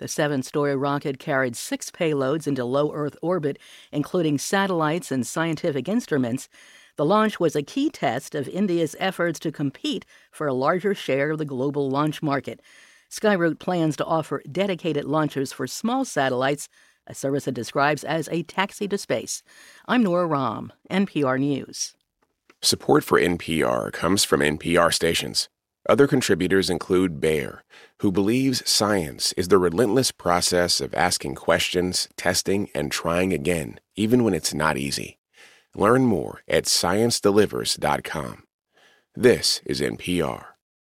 The 7-story rocket carried 6 payloads into low Earth orbit, including satellites and scientific instruments. The launch was a key test of India's efforts to compete for a larger share of the global launch market. Skyroot plans to offer dedicated launchers for small satellites, a service it describes as a taxi to space. I'm Nora Rahm, NPR News. Support for NPR comes from NPR stations. Other contributors include Bayer, who believes science is the relentless process of asking questions, testing, and trying again, even when it's not easy. Learn more at ScienceDelivers.com. This is NPR.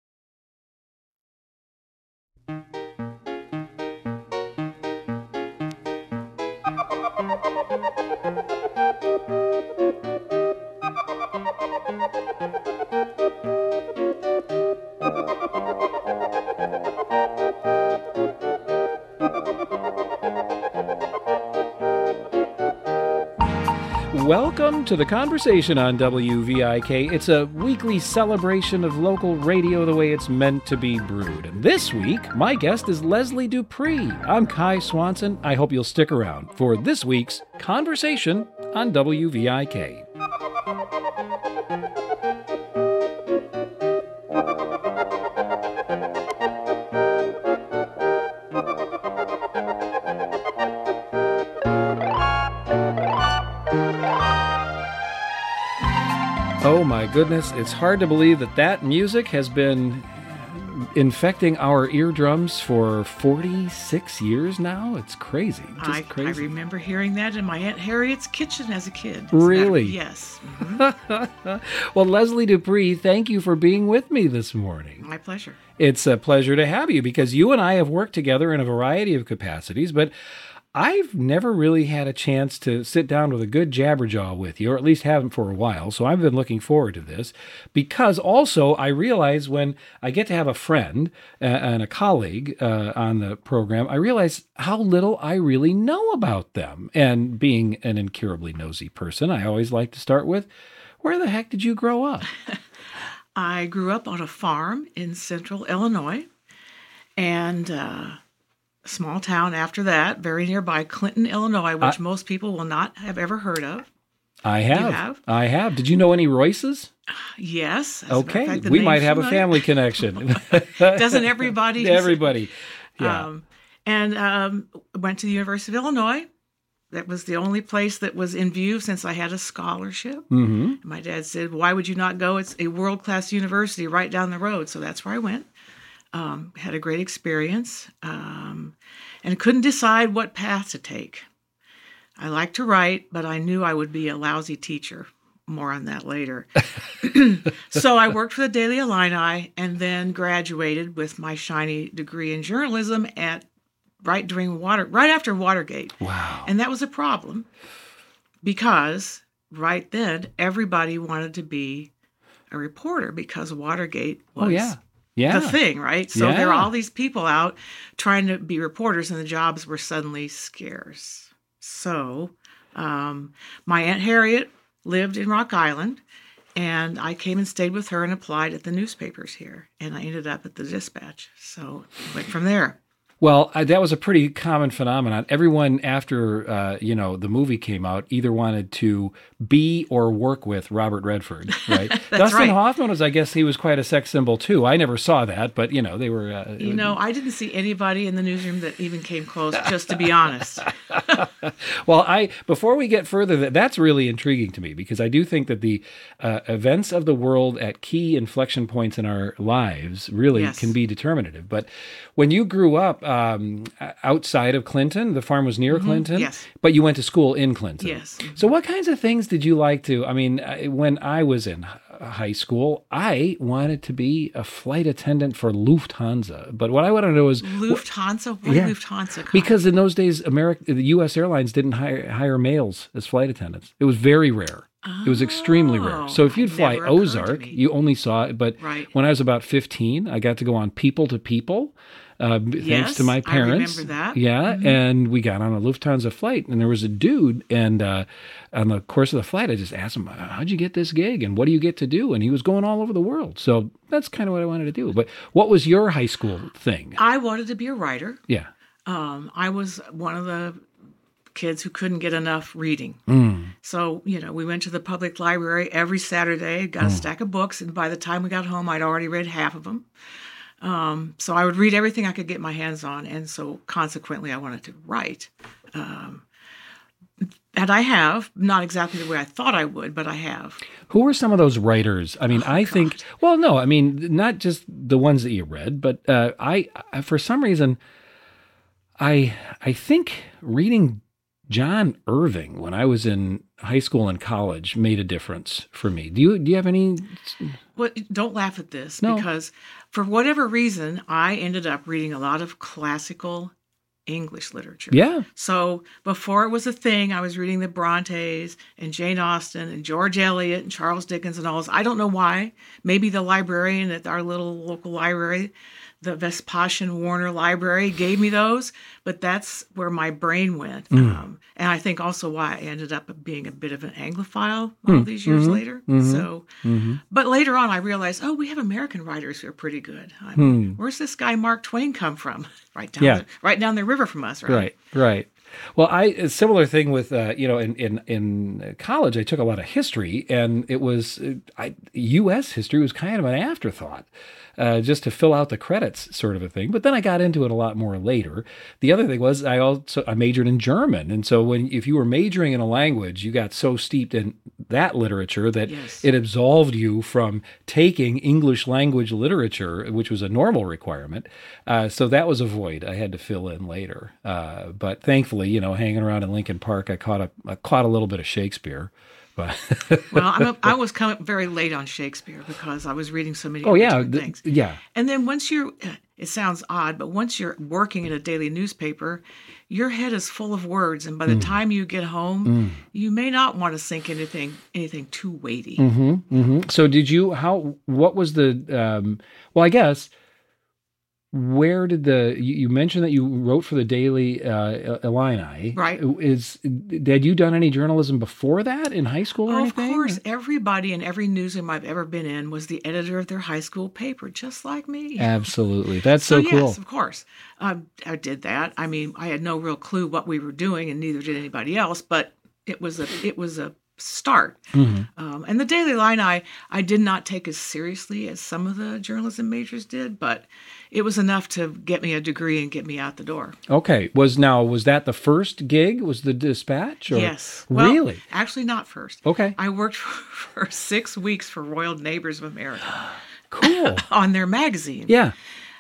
Welcome to The Conversation on WVIK. It's a weekly celebration of local radio the way it's meant to be brewed. And this week, my guest is Leslie Dupree. I'm Kai Swanson. I hope you'll stick around for this week's Conversation on WVIK. Oh my goodness, it's hard to believe that music has been infecting our eardrums for 46 years now. It's crazy, just crazy. I remember hearing that in my Aunt Harriet's kitchen as a kid. Really? Yes. Mm-hmm. Well, Leslie Dupree, thank you for being with me this morning. My pleasure. It's a pleasure to have you because you and I have worked together in a variety of capacities, but I've never really had a chance to sit down with a good jabberjaw with you, or at least haven't for a while, so I've been looking forward to this, because also I realize when I get to have a friend and a colleague on the program, I realize how little I really know about them. And being an incurably nosy person, I always like to start with, where the heck did you grow up? I grew up on a farm in central Illinois, and small town after that, very nearby, Clinton, Illinois, which most people will not have ever heard of. I have. You have? I have. Did you know any Royces? Yes. Okay. Fact, we might have a family connection. Doesn't everybody? Everybody. Yeah. Went to the University of Illinois. That was the only place that was in view since I had a scholarship. Mm-hmm. My dad said, "Why would you not go? It's a world-class university right down the road." So that's where I went. Had a great experience, and couldn't decide what path to take. I like to write, but I knew I would be a lousy teacher. More on that later. So I worked for the Daily Illini and then graduated with my shiny degree in journalism right after Watergate. Wow. And that was a problem because right then everybody wanted to be a reporter because Watergate was the thing, right? So there were all these people out trying to be reporters, and the jobs were suddenly scarce. So my Aunt Harriet lived in Rock Island, and I came and stayed with her and applied at the newspapers here, and I ended up at the Dispatch. So went from there. Well, that was a pretty common phenomenon. Everyone after, the movie came out either wanted to be or work with Robert Redford, right? Dustin Hoffman was, I guess he was quite a sex symbol too. I never saw that, but, they were... I didn't see anybody in the newsroom that even came close, just to be honest. Well, before we get further, that's really intriguing to me because I do think that the events of the world at key inflection points in our lives really can be determinative. But when you grew up, outside of Clinton, the farm was near Clinton, but you went to school in Clinton. Yes. So what kinds of things did you like to, when I was in high school, I wanted to be a flight attendant for Lufthansa. But what I want to know is... Lufthansa? Why Lufthansa? Because in those days, the U.S. airlines didn't hire males as flight attendants. It was very rare. It was extremely rare. So if you'd fly Ozark, you only saw it. But when I was about 15, I got to go on People to People. Thanks to my parents. I remember that. Yeah, and we got on a Lufthansa flight, and there was a dude, and on the course of the flight, I just asked him, how'd you get this gig, and what do you get to do? And he was going all over the world. So that's kind of what I wanted to do. But what was your high school thing? I wanted to be a writer. Yeah. I was one of the kids who couldn't get enough reading. So, we went to the public library every Saturday, got a stack of books, and by the time we got home, I'd already read half of them. So I would read everything I could get my hands on, and so consequently I wanted to write. And I have, not exactly the way I thought I would, but I have. Who were some of those writers? I mean, think, well, no, I mean, not just the ones that you read, but I for some reason, I think reading John Irving when I was in high school and college made a difference for me. Do you have any? Well, don't laugh at this, because for whatever reason, I ended up reading a lot of classical English literature. Yeah. So before it was a thing, I was reading the Brontes and Jane Austen and George Eliot and Charles Dickens and all this. I don't know why. Maybe the librarian at our little local library, the Vespasian Warner Library, gave me those, but that's where my brain went. And I think also why I ended up being a bit of an Anglophile all these years later. So, but later on I realized, we have American writers who are pretty good. Where's this guy Mark Twain come from? Right down the river from us, right? Right. Well, a similar thing with in college I took a lot of history, and it was U.S. history was kind of an afterthought, just to fill out the credits, sort of a thing. But then I got into it a lot more later. The other thing was I majored in German, and so if you were majoring in a language, you got so steeped in that literature that it absolved you from taking English language literature, which was a normal requirement. So that was a void I had to fill in later. But thankfully, hanging around in Lincoln Park, I caught a little bit of Shakespeare. But well, I was coming very late on Shakespeare because I was reading so many different things. Yeah. And then it sounds odd, but once you're working in a daily newspaper, your head is full of words, and by the time you get home, you may not want to think anything too weighty. So what was the, well, I guess, where did you mentioned that you wrote for the Daily Illini, right? Had you done any journalism before that in high school or anything? Of course, everybody in every newsroom I've ever been in was the editor of their high school paper, just like me. Absolutely, that's so cool. Yes, of course, I did that. I mean, I had no real clue what we were doing, and neither did anybody else. But it was a start. And the Daily Illini, I did not take as seriously as some of the journalism majors did, but it was enough to get me a degree and get me out the door. Okay. Was that the first gig? Was the Dispatch? Or? Yes. Really? Well, actually not first. Okay. I worked for 6 weeks for Royal Neighbors of America. Cool. On their magazine. Yeah.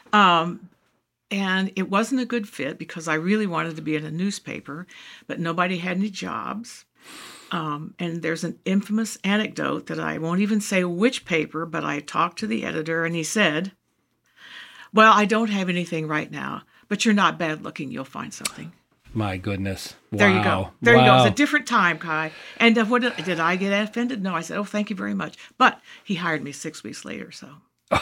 And it wasn't a good fit because I really wanted to be in a newspaper, but nobody had any jobs. And there's an infamous anecdote that I won't even say which paper, but I talked to the editor and he said, well, I don't have anything right now, but you're not bad looking. You'll find something. My goodness. Wow. There you go. There you go. It's a different time, Kai. And what did I get offended? No, I said, thank you very much. But he hired me 6 weeks later. So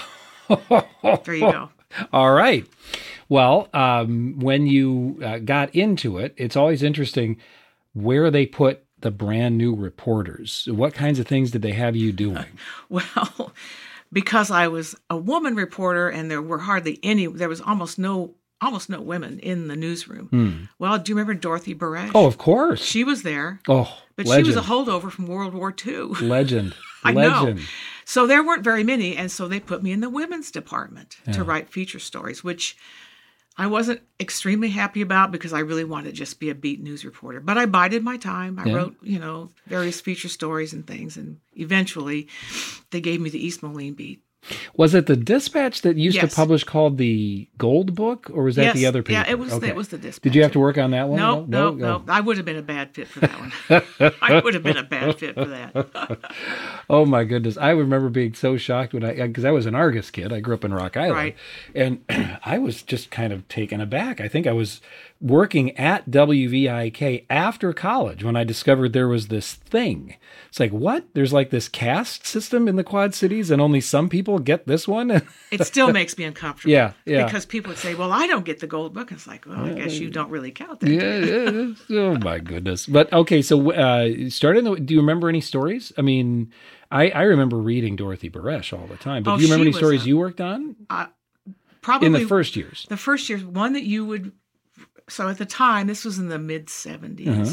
there you go. All right. Well, when you got into it, it's always interesting where they put the brand new reporters. What kinds of things did they have you doing? Well, because I was a woman reporter and there was almost no women in the newsroom. Well, do you remember Dorothy Barash? Oh, of course. She was there. Oh, but legend. She was a holdover from World War II. Legend. I know. So there weren't very many, and so they put me in the women's department to write feature stories, which I wasn't extremely happy about because I really wanted to just be a beat news reporter. But I bided my time. I wrote, various feature stories and things. And eventually they gave me the East Moline beat. Was it the Dispatch that used to publish called the Gold Book, or was that the other paper? Yeah, it was the Dispatch. Did you have to work on that one? No. I would have been a bad fit for that one. I would have been a bad fit for that. Oh, my goodness. I remember being so shocked because I was an Argus kid. I grew up in Rock Island. Right. And I was just kind of taken aback. I think I was working at WVIK after college when I discovered there was this thing. It's like, what? There's like this caste system in the Quad Cities and only some people get this one? It still makes me uncomfortable. Yeah. Because people would say, well, I don't get the Gold Book. It's like, well, I guess you don't really count that. Yeah. Oh, my goodness. But, okay, so do you remember any stories? I mean, I remember reading Dorothy Barash all the time. But do you remember any stories you worked on? Probably. In the first years. The first years. One that you would So at the time, this was in the mid-70s,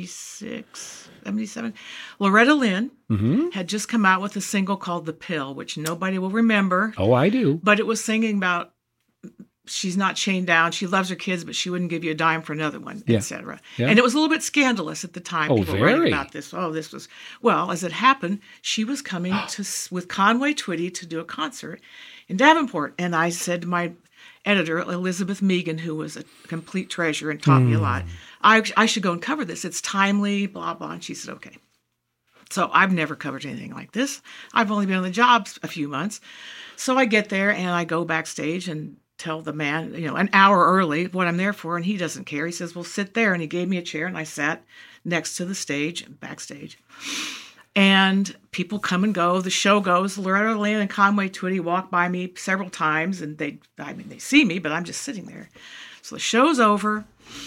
76, 77. Loretta Lynn had just come out with a single called The Pill, which nobody will remember. Oh, I do. But it was singing about she's not chained down. She loves her kids, but she wouldn't give you a dime for another one, etc. Yeah. And it was a little bit scandalous at the time. People were writing about this. Oh, this was... Well, as it happened, she was coming with Conway Twitty to do a concert in Davenport. And I said to my editor, Elizabeth Megan, who was a complete treasure and taught me a lot, I should go and cover this. It's timely, blah, blah. And she said, okay. So I've never covered anything like this. I've only been on the job a few months. So I get there and I go backstage and tell the man, an hour early what I'm there for, and he doesn't care. He says, well, sit there. And he gave me a chair, and I sat next to the stage, backstage. And people come and go. The show goes. Loretta Lynn and Conway Twitty walk by me several times, and they see me, but I'm just sitting there. So the show's over.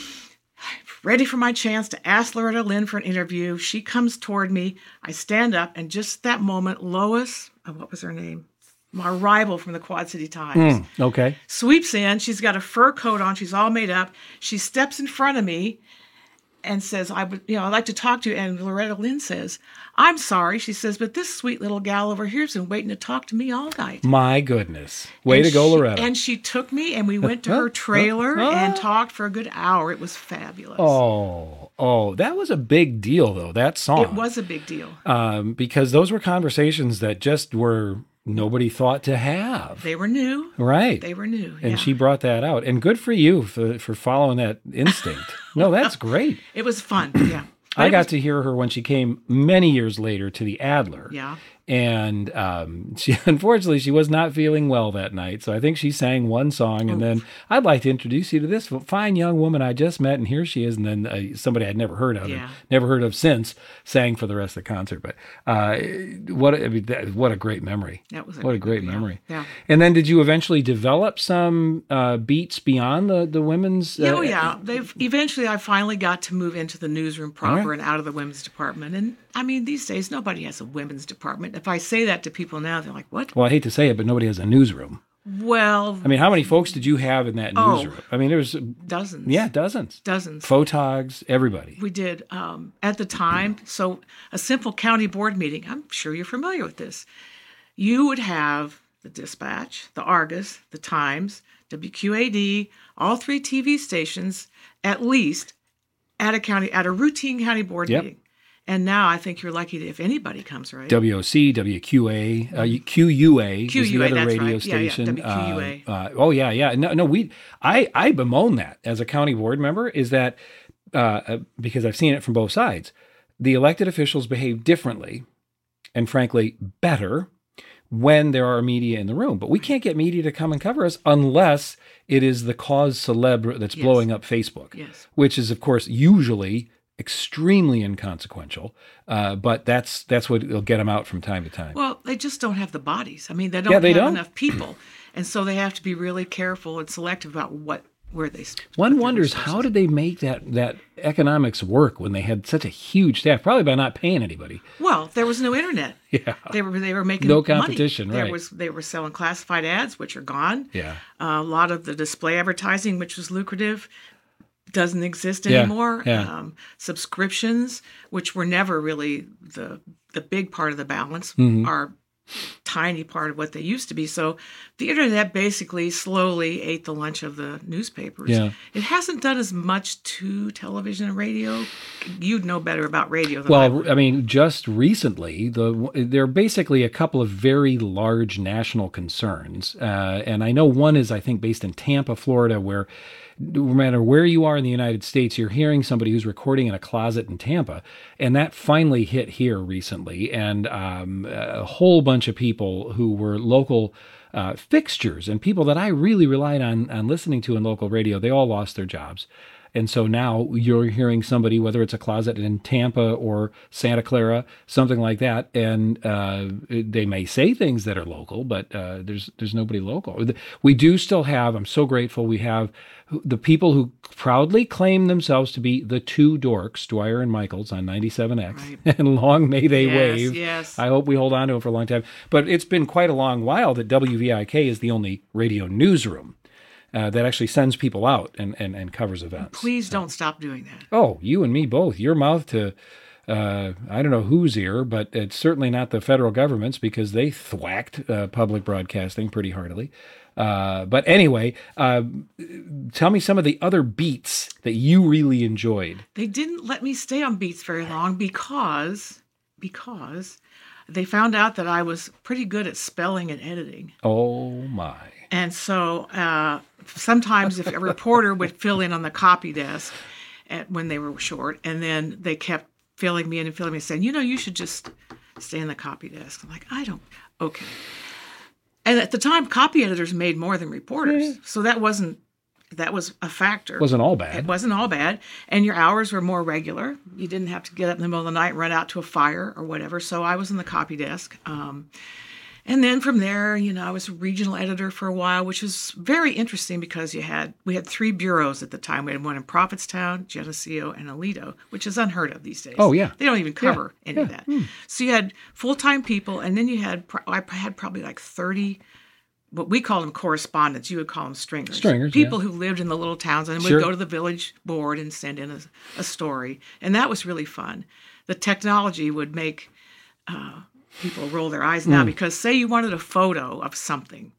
Ready for my chance to ask Loretta Lynn for an interview. She comes toward me. I stand up, and just that moment, Lois, what was her name? My rival from the Quad City Times. Okay. Sweeps in. She's got a fur coat on. She's all made up. She steps in front of me and says, I'd like to talk to you. And Loretta Lynn says, I'm sorry. She says, but this sweet little gal over here's been waiting to talk to me all night. My goodness. Way to go, Loretta. And she took me and we went to her trailer and talked for a good hour. It was fabulous. Oh, that was a big deal, though, that song. It was a big deal. Because those were conversations that just were... nobody thought to have. They were new. Right. They were new. And she brought that out. And good for you for following that instinct. No, that's great. It was fun, yeah. I got to hear her when she came many years later to the Adler. Yeah. And unfortunately, she was not feeling well that night. So I think she sang one song. And then, I'd like to introduce you to this fine young woman I just met. And here she is. And then somebody I'd never heard of, and never heard of since, sang for the rest of the concert. But what a great memory. That was what a great memory. Yeah. And then did you eventually develop some beats beyond the women's? Eventually, I finally got to move into the newsroom proper and out of the women's department. And I mean, these days, nobody has a women's department. If I say that to people now, they're like, what? Well, I hate to say it, but nobody has a newsroom. Well... I mean, how many folks did you have in that newsroom? I mean, there was... Dozens. Yeah, dozens. Dozens. Photogs, everybody. We did. At the time, so a simple county board meeting, I'm sure you're familiar with this. You would have the Dispatch, the Argus, the Times, WQAD, all three TV stations, at least, at a routine county board meeting. And now I think you're lucky if anybody comes, right? WOC, WQA, QUA is the other radio station. WQUA. I bemoan that as a county board member, is that because I've seen it from both sides. The elected officials behave differently and frankly better when there are media in the room. But we can't get media to come and cover us unless it is the cause célèbre that's blowing up Facebook, which is, of course, usually extremely inconsequential, but that's what will get them out from time to time. Well, they just don't have the bodies. I mean, they don't have enough people, and so they have to be really careful and selective about where they. One wonders how did they make that economics work when they had such a huge staff? Probably by not paying anybody. Well, there was no internet. Yeah, they were making no competition. Money. Right, they were selling classified ads, which are gone. Yeah, a lot of the display advertising, which was lucrative, doesn't exist anymore. Subscriptions, which were never really the big part of the balance, are tiny part of what they used to be. So the internet basically slowly ate the lunch of the newspapers. Yeah. It hasn't done as much to television and radio. You'd know better about radio than I would. I mean, just recently, there are basically a couple of very large national concerns. And I know one is, I think, based in Tampa, Florida, where no matter where you are in the United States, you're hearing somebody who's recording in a closet in Tampa. And that finally hit here recently. And a whole bunch of people who were local fixtures and people that I really relied on listening to in local radio, they all lost their jobs. And so now you're hearing somebody, whether it's a closet in Tampa or Santa Clara, something like that, and they may say things that are local, but there's nobody local. We do still have, I'm so grateful, we have the people who proudly claim themselves to be the two dorks, Dwyer and Michaels on 97X, right. And long may they wave. Yes. I hope we hold on to them for a long time. But it's been quite a long while that WVIK is the only radio newsroom. that actually sends people out and covers events. Please don't stop doing that. Oh, you and me both. Your mouth to, I don't know whose ear, but it's certainly not the federal government's, because they thwacked public broadcasting pretty heartily. But anyway, tell me some of the other beats that you really enjoyed. They didn't let me stay on beats very long because they found out that I was pretty good at spelling and editing. Oh, my. And so sometimes if a reporter would fill in on the copy desk when they were short, and then they kept filling me in and saying, you should just stay in the copy desk. I'm like, okay. And at the time, copy editors made more than reporters. So that was a factor. It wasn't all bad. It wasn't all bad. And your hours were more regular. You didn't have to get up in the middle of the night and run out to a fire or whatever. So I was in the copy desk. And then from there, I was a regional editor for a while, which was very interesting because we had 3 bureaus at the time. We had one in Prophetstown, Geneseo, and Aledo, which is unheard of these days. Oh, yeah. They don't even cover any of that. So you had full-time people, and then I had probably like 30, what we called them correspondents. You would call them stringers. People who lived in the little towns and would go to the village board and send in a story. And that was really fun. The technology would make people roll their eyes now because say you wanted a photo of something.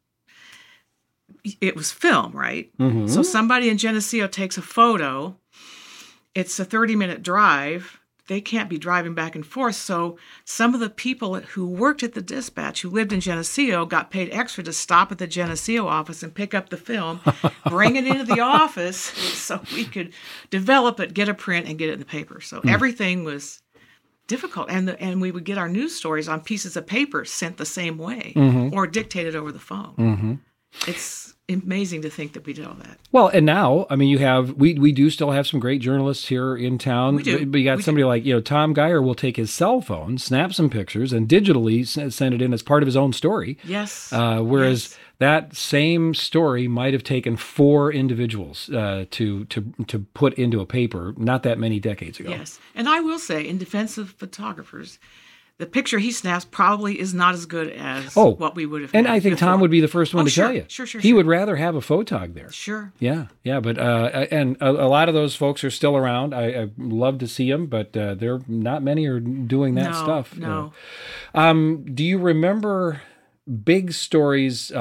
It was film, right? Mm-hmm. So somebody in Geneseo takes a photo. It's a 30-minute drive. They can't be driving back and forth. So some of the people who worked at the dispatch who lived in Geneseo got paid extra to stop at the Geneseo office and pick up the film, bring it into the office so we could develop it, get a print, and get it in the paper. So everything was difficult, and we would get our news stories on pieces of paper sent the same way or dictated over the phone. Mm-hmm. It's amazing to think that we did all that. Well, and now, I mean, we do still have some great journalists here in town. We do. But you got somebody like, Tom Geyer will take his cell phone, snap some pictures, and digitally send it in as part of his own story. Yes. Whereas that same story might have taken 4 individuals to put into a paper not that many decades ago. Yes. And I will say, in defense of photographers, the picture he snaps probably is not as good as what we would have had. And I think before. Tom would be the first one to tell you. Sure. He would rather have a photog there. Sure. Yeah. But and a lot of those folks are still around. I love to see them, but there not many are doing that stuff. No. Do you remember big stories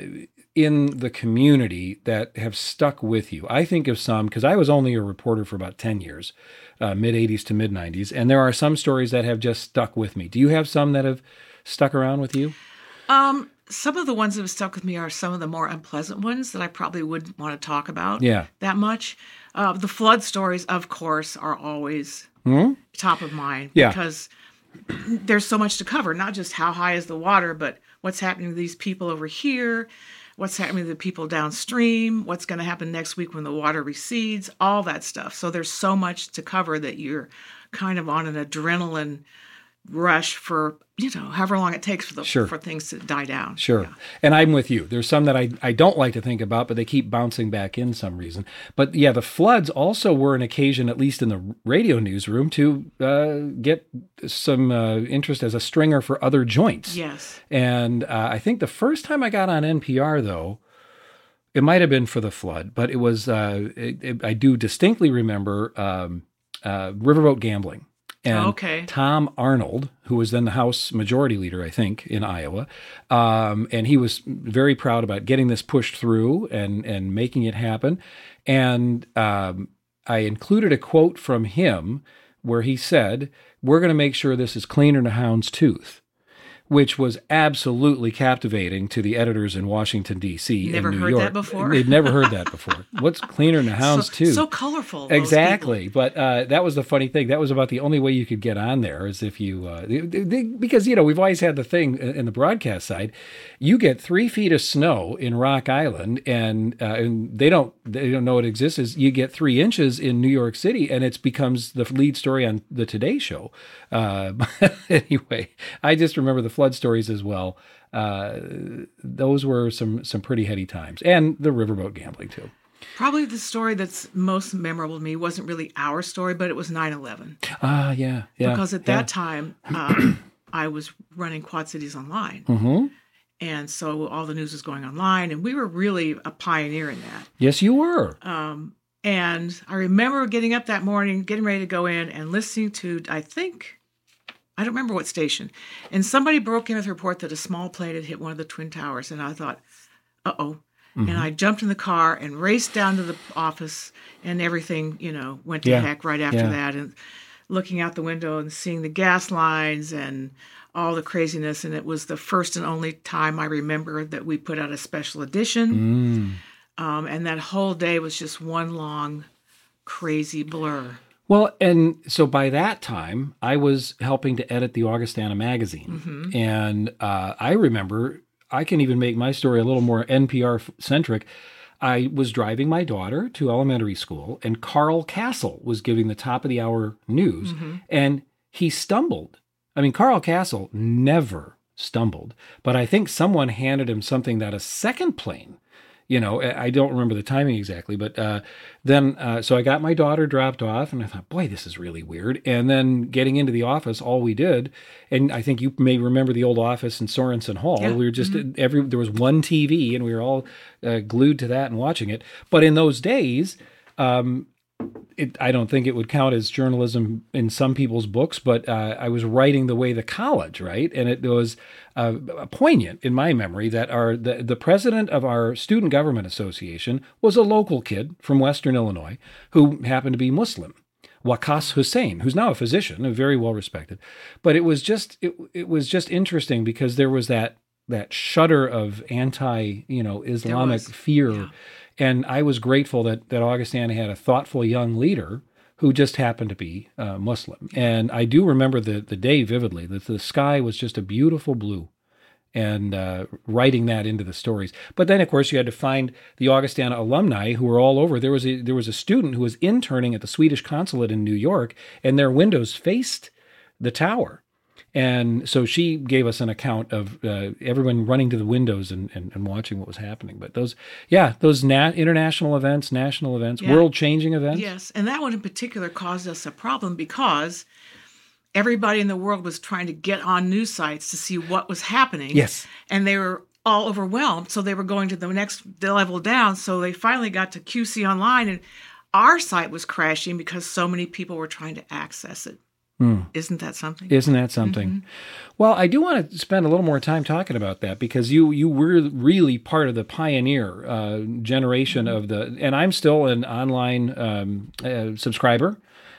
in the community that have stuck with you? I think of some, because I was only a reporter for about 10 years, mid-'80s to mid-'90s, and there are some stories that have just stuck with me. Do you have some that have stuck around with you? Some of the ones that have stuck with me are some of the more unpleasant ones that I probably wouldn't want to talk about that much. The flood stories, of course, are always top of mind because there's so much to cover, not just how high is the water, but what's happening to these people over here, what's happening to the people downstream, what's going to happen next week when the water recedes, all that stuff. So there's so much to cover that you're kind of on an adrenaline rush for, however long it takes for things to die down. Sure. Yeah. And I'm with you. There's some that I don't like to think about, but they keep bouncing back in some reason. But yeah, the floods also were an occasion, at least in the radio newsroom, to get some interest as a stringer for other joints. Yes. And I think the first time I got on NPR, though, it might have been for the flood, but it was, I do distinctly remember riverboat gambling. And Tom Arnold, who was then the House Majority Leader, I think, in Iowa, and he was very proud about getting this pushed through and making it happen. And I included a quote from him where he said, "We're going to make sure this is cleaner than a hound's tooth," which was absolutely captivating to the editors in Washington, D.C. and New York. Never heard that before? They'd never heard that before. What's cleaner than a hound's tooth? So colorful. Exactly. But that was the funny thing. That was about the only way you could get on there, is if you, because, we've always had the thing in the broadcast side, you get 3 feet of snow in Rock Island, and they don't know it exists, is you get 3 inches in New York City, and it becomes the lead story on the Today Show. Anyway, I just remember the flood stories as well. Those were some pretty heady times, and the riverboat gambling too. Probably the story that's most memorable to me wasn't really our story, but it was 9/11. Yeah. Because at that time, I was running Quad Cities Online, And so all the news was going online, and we were really a pioneer in that. Yes, you were. And I remember getting up that morning, getting ready to go in and listening to, I don't remember what station. And somebody broke in with a report that a small plane had hit one of the Twin Towers. And I thought, uh-oh. Mm-hmm. And I jumped in the car and raced down to the office, and everything, went to heck right after that. And looking out the window and seeing the gas lines and all the craziness. And it was the first and only time I remember that we put out a special edition. And that whole day was just one long, crazy blur. Well, and so by that time, I was helping to edit the Augustana magazine. Mm-hmm. And I remember, I can even make my story a little more NPR-centric. I was driving my daughter to elementary school, and Carl Castle was giving the top-of-the-hour news, and he stumbled. I mean, Carl Castle never stumbled, but I think someone handed him something that a second plane, I don't remember the timing exactly, but so I got my daughter dropped off, and I thought, boy, this is really weird. And then getting into the office, all we did, and I think you may remember the old office in Sorensen Hall. Yeah. We were just there was one TV, and we were all glued to that and watching it. But in those days, I don't think it would count as journalism in some people's books, but I was writing the way the college, right? And it was poignant in my memory that the president of our Student Government Association was a local kid from Western Illinois who happened to be Muslim, Waqas Hussein, who's now a physician, very well respected. But it was just interesting because there was that shudder of Islamic fear. Yeah. And I was grateful that Augustana had a thoughtful young leader who just happened to be Muslim. And I do remember the day vividly, that the sky was just a beautiful blue, and writing that into the stories. But then, of course, you had to find the Augustana alumni who were all over. There was a student who was interning at the Swedish consulate in New York, and their windows faced the tower. And so she gave us an account of everyone running to the windows and watching what was happening. But those international events, national events, world-changing events. Yes, and that one in particular caused us a problem because everybody in the world was trying to get on news sites to see what was happening. Yes. And they were all overwhelmed, so they were going to the next level down. So they finally got to QC Online, and our site was crashing because so many people were trying to access it. Isn't that something? Mm-hmm. Well, I do want to spend a little more time talking about that because you were really part of the pioneer generation of and I'm still an online subscriber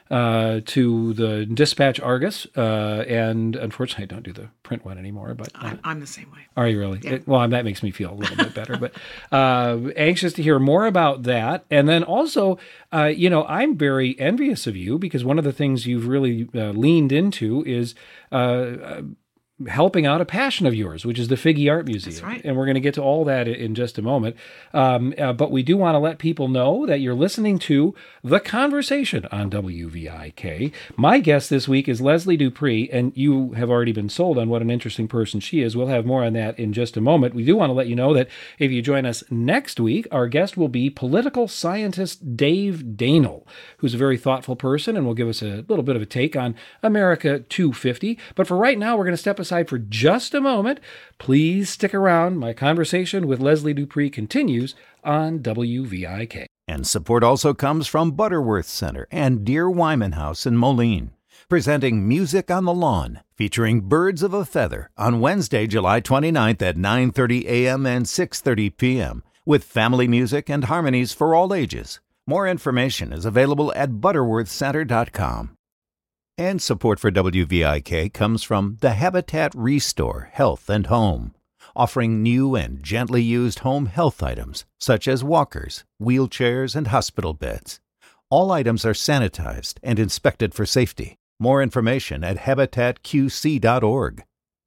to the Dispatch Argus, and unfortunately I don't do the print one anymore. But I'm the same way. Are you really? Yeah. Well, that makes me feel a little bit better. But anxious to hear more about that. And then also, I'm very envious of you because one of the things you've really leaned into is helping out a passion of yours, which is the Figge Art Museum. That's right. And we're going to get to all that in just a moment. But we do want to let people know that you're listening to The Conversation on WVIK. My guest this week is Leslie Dupree, and you have already been sold on what an interesting person she is. We'll have more on that in just a moment. We do want to let you know that if you join us next week, our guest will be political scientist Dave Danel, who's a very thoughtful person and will give us a little bit of a take on America 250. But for right now, we're going to step aside for just a moment. Please stick around. My conversation with Leslie Dupree continues on WVIK. And support also comes from Butterworth Center and Dear Wyman House in Moline, presenting Music on the Lawn, featuring Birds of a Feather on Wednesday, July 29th at 9:30 a.m. and 6:30 p.m. with family music and harmonies for all ages. More information is available at butterworthcenter.com. And support for WVIK comes from the Habitat Restore Health and Home, offering new and gently used home health items such as walkers, wheelchairs, and hospital beds. All items are sanitized and inspected for safety. More information at habitatqc.org.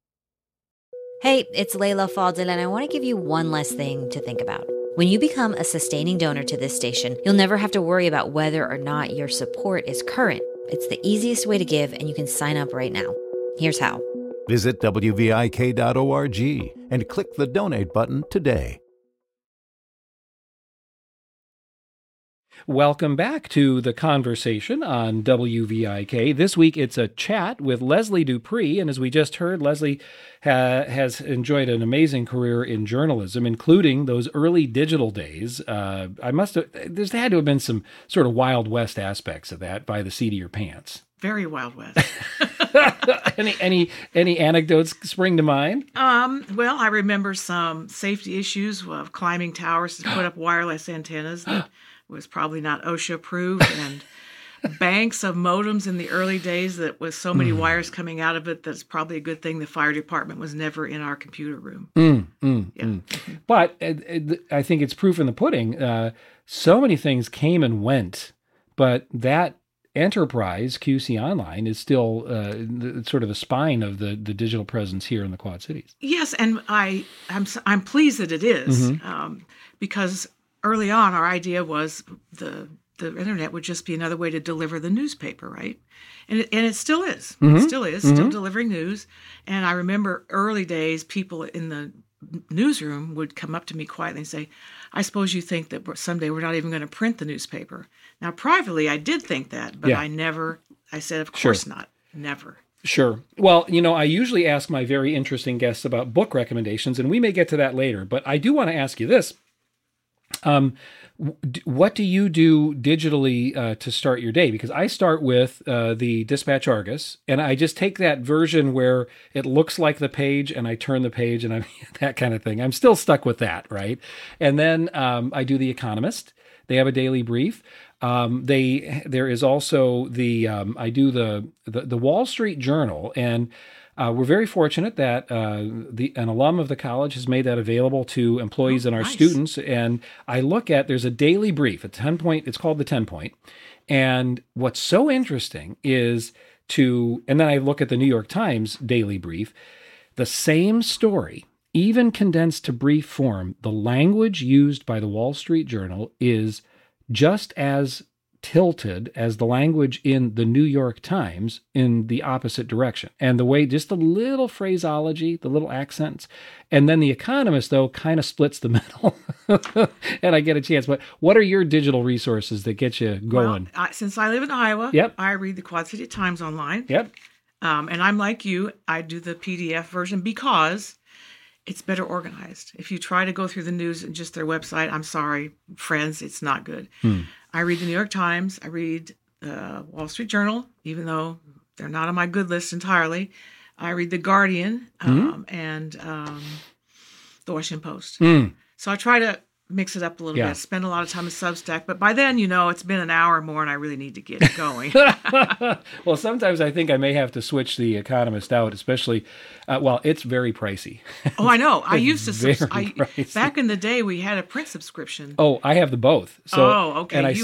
Hey, it's Layla Fadil, and I want to give you one less thing to think about. When you become a sustaining donor to this station, you'll never have to worry about whether or not your support is current. It's the easiest way to give, and you can sign up right now. Here's how. Visit WVIK.org and click the donate button today. Welcome back to The Conversation on WVIK. This week it's a chat with Leslie Dupree, and as we just heard, Leslie has enjoyed an amazing career in journalism, including those early digital days. There's had to have been some sort of Wild West aspects of that by the seat of your pants. Very Wild West. Any anecdotes spring to mind? Well, I remember some safety issues of climbing towers to put up wireless antennas that was probably not OSHA approved, and banks of modems in the early days that was so many wires coming out of it that's probably a good thing the fire department was never in our computer room. But I think it's proof in the pudding. So many things came and went, but that enterprise, QC Online, is still sort of the spine of the digital presence here in the Quad Cities. Yes, and I'm pleased that it is, because early on our idea was the internet would just be another way to deliver the newspaper, right? And it still is. It still is, still delivering news. And I remember early days, people in the newsroom would come up to me quietly and say, I suppose you think that someday we're not even going to print the newspaper. Now, privately, I did think that, but I said, of course not, never. Sure. Well, I usually ask my very interesting guests about book recommendations, and we may get to that later, but I do want to ask you this. What do you do digitally to start your day? Because I start with the Dispatch Argus, and I just take that version where it looks like the page, and I turn the page, and that kind of thing. I'm still stuck with that, right? And then I do The Economist. They have a daily brief. There is also I do the Wall Street Journal, and we're very fortunate that an alum of the college has made that available to employees and our students. And I look at, there's a daily brief, a 10-point, it's called the 10-point. And what's so interesting is and then I look at the New York Times daily brief, the same story, even condensed to brief form, the language used by the Wall Street Journal is just as tilted as the language in the New York Times in the opposite direction. And the way, just the little phraseology, the little accents. And then The Economist, though, kind of splits the middle. And I get a chance. But what are your digital resources that get you going? Well, since I live in Iowa, I read the Quad City Times online. Yep. And I'm like you, I do the PDF version because it's better organized. If you try to go through the news and just their website, I'm sorry, friends, it's not good. I read the New York Times. I read the Wall Street Journal, even though they're not on my good list entirely. I read The Guardian and the Washington Post. So I try to mix it up a little bit, spend a lot of time in Substack. But by then, it's been an hour or more and I really need to get it going. Well, sometimes I think I may have to switch The Economist out, especially, it's very pricey. Oh, I know. I used to, back in the day, we had a print subscription. Oh, I have the both. So, okay. And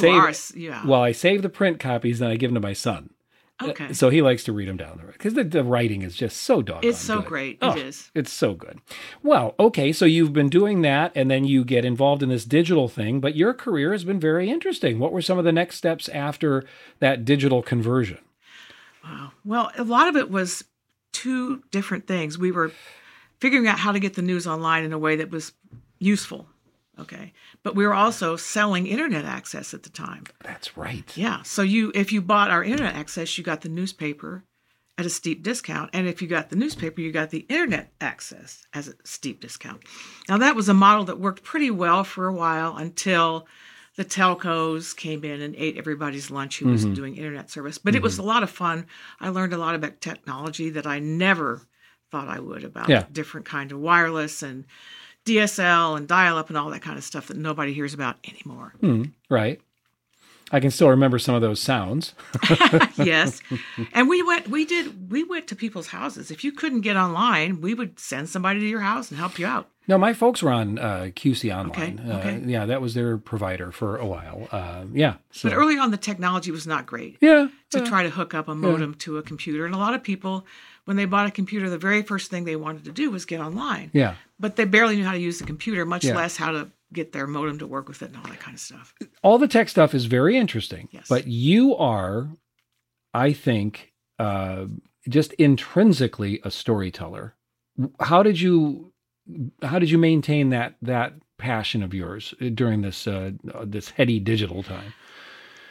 I save the print copies and I give them to my son. Okay. So he likes to read them down the road because the writing is just so doggone It's so good. Great. Oh, it is. It's so good. Well, okay. So you've been doing that and then you get involved in this digital thing, but your career has been very interesting. What were some of the next steps after that digital conversion? Wow. Well, a lot of it was two different things. We were figuring out how to get the news online in a way that was useful. Okay. But we were also selling internet access at the time. That's right. Yeah. So if you bought our internet access, you got the newspaper at a steep discount. And if you got the newspaper, you got the internet access as a steep discount. Now, that was a model that worked pretty well for a while until the telcos came in and ate everybody's lunch who was doing internet service. But it was a lot of fun. I learned a lot about technology that I never thought I would about different kind of wireless and DSL and dial-up and all that kind of stuff that nobody hears about anymore. Right. I can still remember some of those sounds. Yes. And we went to people's houses. If you couldn't get online, we would send somebody to your house and help you out. No, my folks were on QC Online. Okay. Yeah, that was their provider for a while. So. But early on, the technology was not great. To try to hook up a modem to a computer. And a lot of people, when they bought a computer, the very first thing they wanted to do was get online. Yeah. But they barely knew how to use the computer, much less how to get their modem to work with it and all that kind of stuff. All the tech stuff is very interesting. Yes. But you are, I think, just intrinsically a storyteller. How did you maintain that passion of yours during this heady digital time?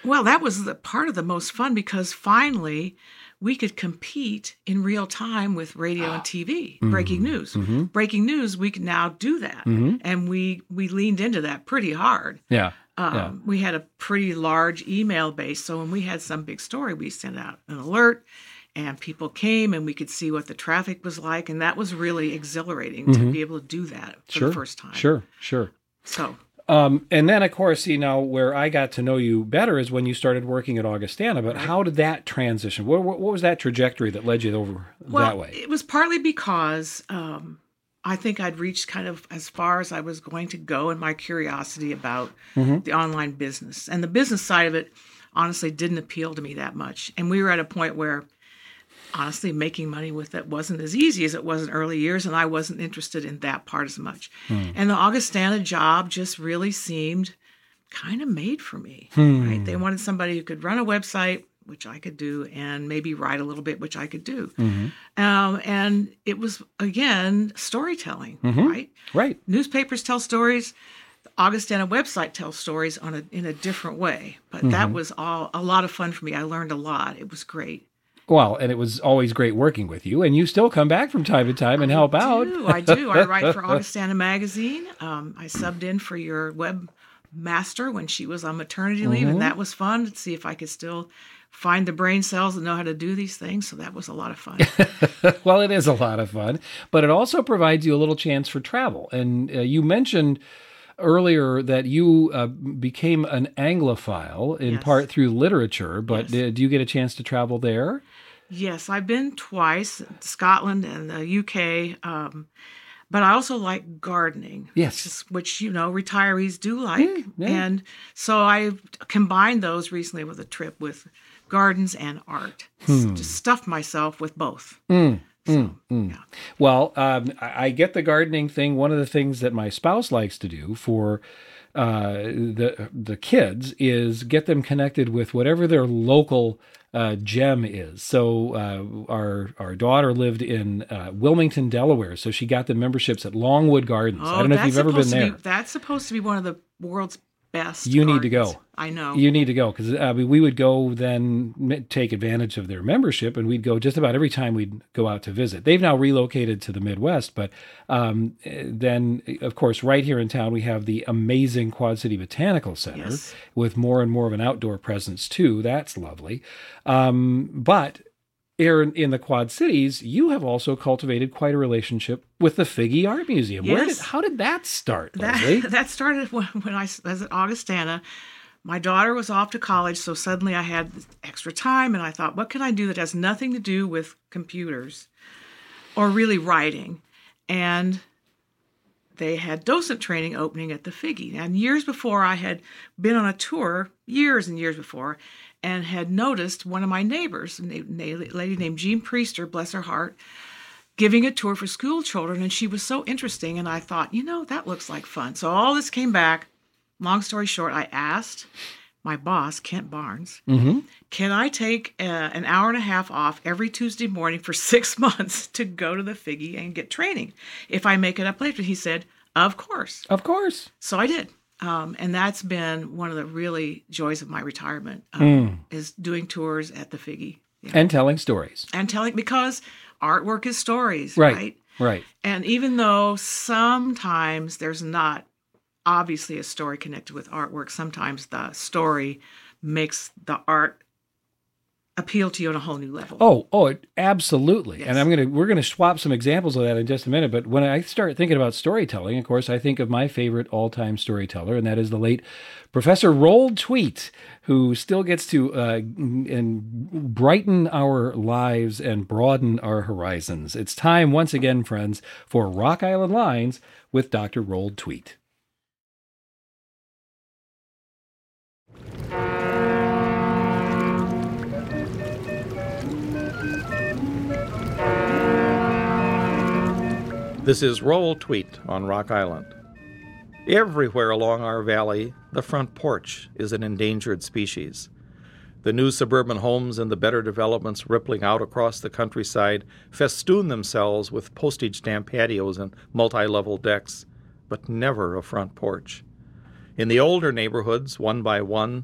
Well, that was part of the most fun because finally we could compete in real time with radio and TV, breaking news. Mm-hmm. Breaking news, we can now do that. Mm-hmm. And we leaned into that pretty hard. Yeah. We had a pretty large email base. So when we had some big story, we sent out an alert and people came and we could see what the traffic was like. And that was really exhilarating to be able to do that for the first time. Sure. So... and then, of course, where I got to know you better is when you started working at Augustana. But how did that transition? What was that trajectory that led you over that way? It was partly because I think I'd reached kind of as far as I was going to go in my curiosity about the online business. And the business side of it, honestly, didn't appeal to me that much. And we were at a point where, honestly, making money with it wasn't as easy as it was in early years, and I wasn't interested in that part as much. And the Augustana job just really seemed kind of made for me, right? They wanted somebody who could run a website, which I could do, and maybe write a little bit, which I could do. And it was, again, storytelling, right? Right. Newspapers tell stories. The Augustana website tells stories in a different way. But that was a lot of fun for me. I learned a lot. It was great. Well, and it was always great working with you, and you still come back from time to time and help out. I do. I write for Augustana Magazine. I subbed in for your webmaster when she was on maternity leave, and that was fun to see if I could still find the brain cells that know how to do these things. So that was a lot of fun. Well, it is a lot of fun, but it also provides you a little chance for travel. And you mentioned earlier that you became an Anglophile in part through literature, but do you get a chance to travel there? Yes, I've been twice, Scotland and the UK, but I also like gardening, which retirees do like. And so I combined those recently with a trip with gardens and art. Just stuffed myself with both. Well, I get the gardening thing. One of the things that my spouse likes to do for the kids is get them connected with whatever their local gem is. So our daughter lived in Wilmington, Delaware, so she got the memberships at Longwood Gardens. I don't know if you've ever been there. That's supposed to be one of the world's best. You gardens. Need to go. I know. You need to go because we would go then take advantage of their membership, and we'd go just about every time we'd go out to visit. They've now relocated to the Midwest, but then, of course, right here in town, we have the amazing Quad City Botanical Center with more and more of an outdoor presence, too. That's lovely. But here in the Quad Cities, you have also cultivated quite a relationship with the Figge Art Museum. Yes. How did that start, Leslie? That started when I was at Augustana. My daughter was off to college, so suddenly I had extra time, and I thought, what can I do that has nothing to do with computers or really writing? And they had docent training opening at the Figge. And years before, I had been on a tour, years and years before, and had noticed one of my neighbors, a lady named Jean Priester, bless her heart, giving a tour for school children, and she was so interesting, and I thought, that looks like fun. So all this came back. Long story short, I asked my boss, Kent Barnes, can I take an hour and a half off every Tuesday morning for 6 months to go to the Figge and get training if I make it up later? He said, of course. Of course. So I did. And that's been one of the really joys of my retirement, is doing tours at the Figge. Yeah. And telling stories. Because artwork is stories, right? Right. And even though sometimes there's not obviously a story connected with artwork, sometimes the story makes the art appeal to you on a whole new level. Oh, absolutely. Yes. And we're gonna swap some examples of that in just a minute. But when I start thinking about storytelling, of course, I think of my favorite all-time storyteller, and that is the late Professor Roald Tweet, who still gets to and brighten our lives and broaden our horizons. It's time once again, friends, for Rock Island Lines with Dr. Roald Tweet. This is Roald Tweet on Rock Island. Everywhere along our valley, the front porch is an endangered species. The new suburban homes and the better developments rippling out across the countryside festoon themselves with postage stamp patios and multi-level decks, but never a front porch. In the older neighborhoods, one by one,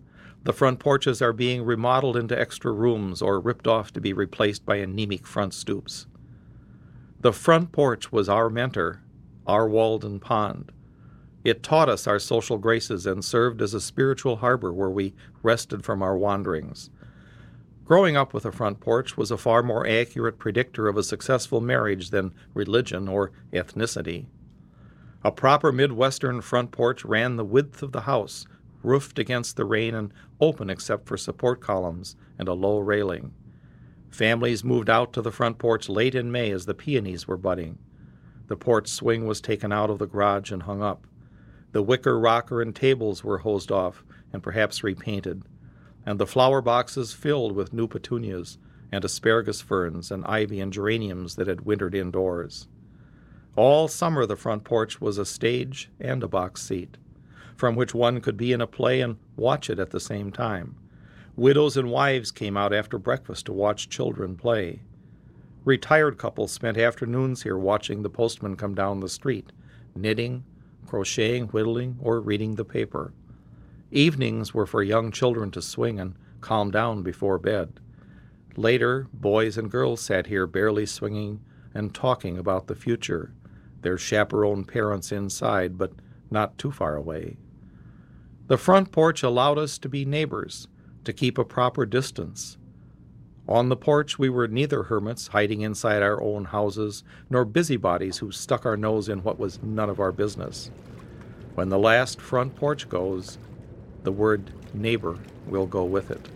The front porches are being remodeled into extra rooms or ripped off to be replaced by anemic front stoops. The front porch was our mentor, our Walden Pond. It taught us our social graces and served as a spiritual harbor where we rested from our wanderings. Growing up with a front porch was a far more accurate predictor of a successful marriage than religion or ethnicity. A proper Midwestern front porch ran the width of the house, roofed against the rain and open except for support columns and a low railing. Families moved out to the front porch late in May as the peonies were budding. The porch swing was taken out of the garage and hung up. The wicker rocker and tables were hosed off and perhaps repainted, and the flower boxes filled with new petunias and asparagus ferns and ivy and geraniums that had wintered indoors. All summer the front porch was a stage and a box seat, from which one could be in a play and watch it at the same time. Widows and wives came out after breakfast to watch children play. Retired couples spent afternoons here watching the postman come down the street, knitting, crocheting, whittling, or reading the paper. Evenings were for young children to swing and calm down before bed. Later, boys and girls sat here barely swinging and talking about the future, their chaperoned parents inside, but not too far away. The front porch allowed us to be neighbors, to keep a proper distance. On the porch we were neither hermits hiding inside our own houses, nor busybodies who stuck our nose in what was none of our business. When the last front porch goes, the word neighbor will go with it.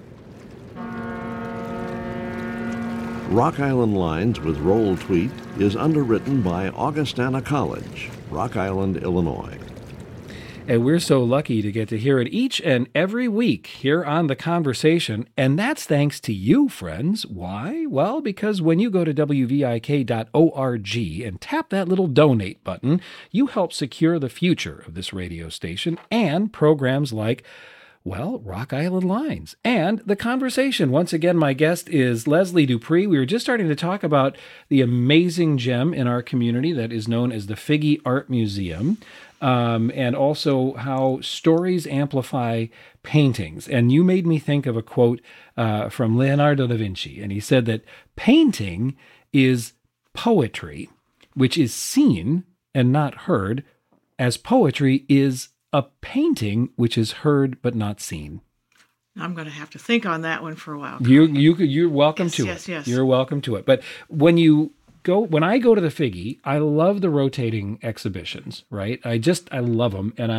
Rock Island Lines with Roll Tweet is underwritten by Augustana College, Rock Island, Illinois. And we're so lucky to get to hear it each and every week here on The Conversation. And that's thanks to you, friends. Why? Well, because when you go to WVIK.org and tap that little donate button, you help secure the future of this radio station and programs like, well, Rock Island Lines and The Conversation. Once again, my guest is Leslie Dupree. We were just starting to talk about the amazing gem in our community that is known as the Figge Art Museum. And also how stories amplify paintings. And you made me think of a quote from Leonardo da Vinci. And he said that painting is poetry, which is seen and not heard, as poetry is a painting which is heard but not seen. I'm going to have to think on that one for a while. You're welcome to it. Yes. You're welcome to it. But when I go to the Figge, I love the rotating exhibitions, right? I love them. And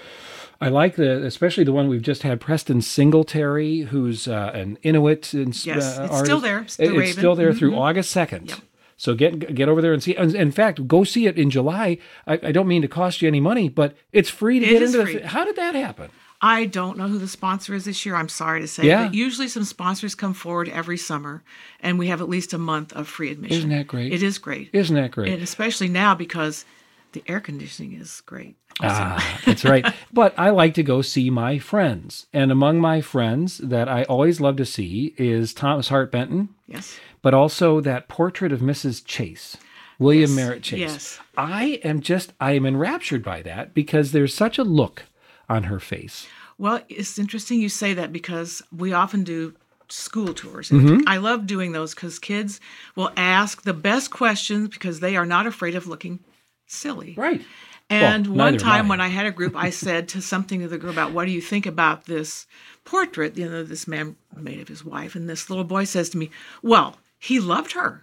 I like especially the one we've just had, Preston Singletary, who's an Inuit artist. It's still there. It's still there through August 2nd. Yep. So get over there and see. In fact, go see it in July. I don't mean to cost you any money, but it's free to get into the. How did that happen? I don't know who the sponsor is this year. I'm sorry to say. But usually some sponsors come forward every summer, and we have at least a month of free admission. Isn't that great? It is great. Isn't that great? And especially now because the air conditioning is great. That's right. But I like to go see my friends. And among my friends that I always love to see is Thomas Hart Benton. Yes. But also that portrait of Mrs. Chase. William Merritt Chase. Yes. I am enraptured by that because there's such a look on her face. Well, it's interesting you say that because we often do school tours. And I love doing those because kids will ask the best questions because they are not afraid of looking silly. Right. And one time when I had a group, I said something to the group about, what do you think about this portrait, this man made of his wife? And this little boy says to me, well, he loved her.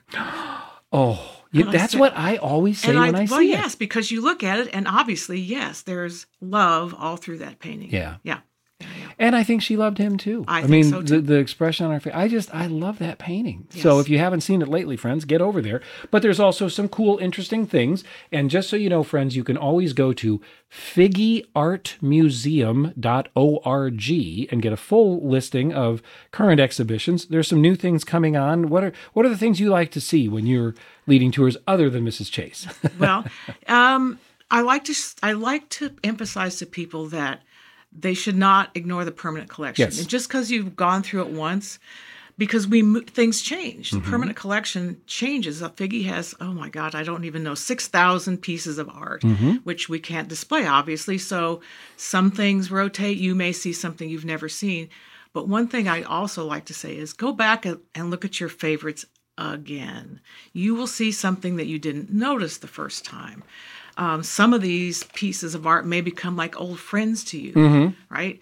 Oh, that's what I always say when I see it. Well, yes, because you look at it, and obviously, yes, there's love all through that painting. Yeah. And I think she loved him too. I mean, so too. The expression on her face. I love that painting. Yes. So if you haven't seen it lately, friends, get over there. But there's also some cool, interesting things. And just so you know, friends, you can always go to FiggeArtMuseum.org and get a full listing of current exhibitions. There's some new things coming on. What are the things you like to see when you're leading tours other than Mrs. Chase? Well, I like to emphasize to people that they should not ignore the permanent collection. Yes. And just because you've gone through it once, because things change. The permanent collection changes. A Figge has, oh my God, I don't even know, 6,000 pieces of art, which we can't display, obviously. So some things rotate. You may see something you've never seen. But one thing I also like to say is go back and look at your favorites again. You will see something that you didn't notice the first time. Some of these pieces of art may become like old friends to you, right?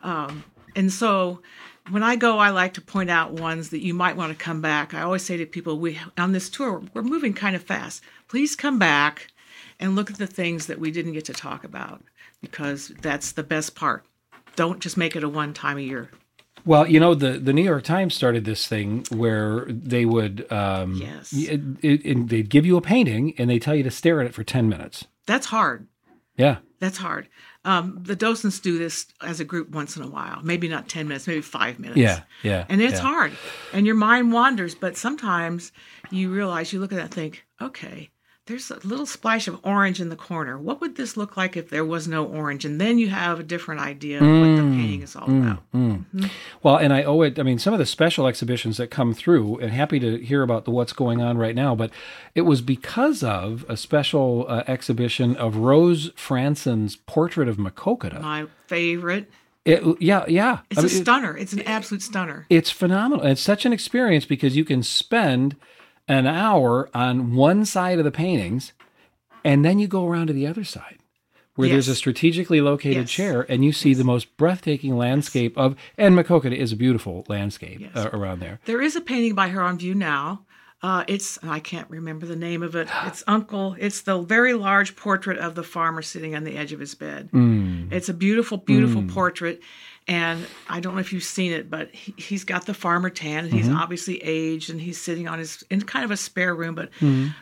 And so when I go, I like to point out ones that you might want to come back. I always say to people, on this tour, we're moving kind of fast. Please come back and look at the things that we didn't get to talk about, because that's the best part. Don't just make it a one time a year. Well, you know, the New York Times started this thing where they would they'd give you a painting and they tell you to stare at it for 10 minutes. That's hard. Yeah. That's hard. The docents do this as a group once in a while, maybe not 10 minutes, maybe 5 minutes. Yeah. And it's hard. And your mind wanders, but sometimes you realize, you look at that and think, okay, there's a little splash of orange in the corner. What would this look like if there was no orange? And then you have a different idea of what the painting is all about. Well, and I owe it, I mean, some of the special exhibitions that come through, and happy to hear about what's going on right now, but it was because of a special exhibition of Rose Franson's portrait of Maquoketa. My favorite. Yeah. It's a stunner. It's an absolute stunner. It's phenomenal. It's such an experience because you can spend an hour on one side of the paintings, and then you go around to the other side where there's a strategically located chair, and you see the most breathtaking landscape of, and Maquoketa is a beautiful landscape around there. There is a painting by her on view now. I can't remember the name of it. It's the very large portrait of the farmer sitting on the edge of his bed. It's a beautiful, beautiful portrait. And I don't know if you've seen it, but he's got the farmer tan, and he's obviously aged, and he's sitting in kind of a spare room, but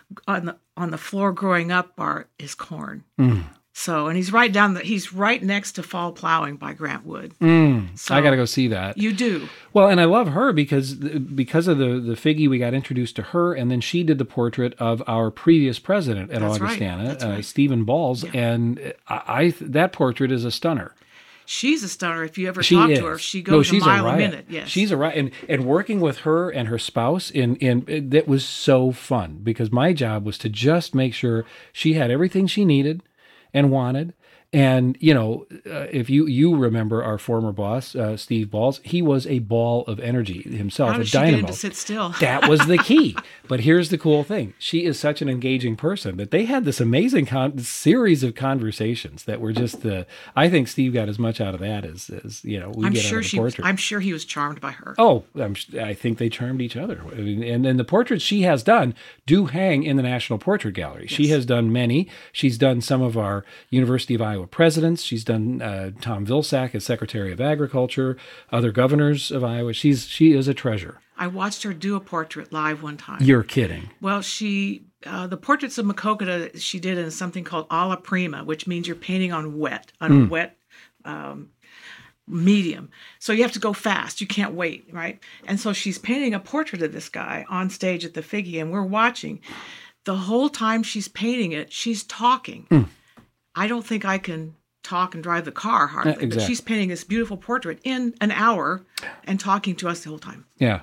on the floor growing up is corn. So, and he's right next to Fall Plowing by Grant Wood. So I got to go see that. You do. Well, and I love her because of the Figge, we got introduced to her, and then she did the portrait of our previous president at Augustana, Stephen Balls, and that portrait is a stunner. She's a stunner. If you ever talk to her, she goes a mile a minute. Yes. She's a riot. And working with her and her spouse, that was so fun because my job was to just make sure she had everything she needed and wanted. And, you know, if you remember our former boss, Steve Balls, he was a ball of energy himself, How a did dynamo. She get him to sit still? That was the key. But here's the cool thing. She is such an engaging person that they had this amazing series of conversations that were just I think Steve got as much out of that as we get out of the portrait. I'm sure he was charmed by her. Oh, I think they charmed each other. I mean, and then the portraits she has done do hang in the National Portrait Gallery. Yes. She has done many. She's done some of our University of Iowa presidents. She's done Tom Vilsack as Secretary of Agriculture, other governors of Iowa. She is a treasure. I watched her do a portrait live one time. You're kidding. Well, the portraits of Maquoketa she did in something called alla prima, which means you're painting on a wet medium. So you have to go fast. You can't wait, right? And so she's painting a portrait of this guy on stage at the Figge, and we're watching. The whole time she's painting it, she's talking. I don't think I can talk and drive the car hardly, exactly. But she's painting this beautiful portrait in an hour and talking to us the whole time. Yeah.